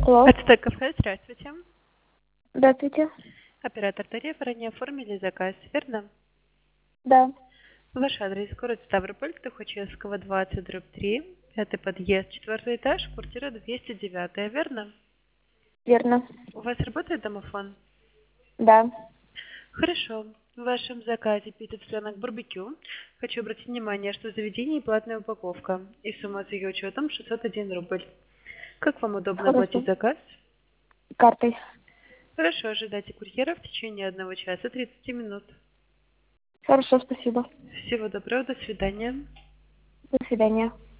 Алло. Ацтек кафе, здравствуйте. Здравствуйте. Оператор тарифа, ранее оформили заказ, верно? Да. Ваш адрес, город Ставрополь, Тухачевского, 20/3, пятый подъезд, 4-й этаж, квартира 209, верно? Верно. У вас работает домофон? Да. Хорошо. В вашем заказе пицца цыпленок барбекю. Хочу обратить внимание, что в заведении платная упаковка. И сумма с ее учетом 601 рубль. Как вам удобно оплатить Хорошо. заказ? Картой. Хорошо, ожидайте курьера в течение 1 часа 30 минут. Хорошо, спасибо. Всего доброго, до свидания. До свидания.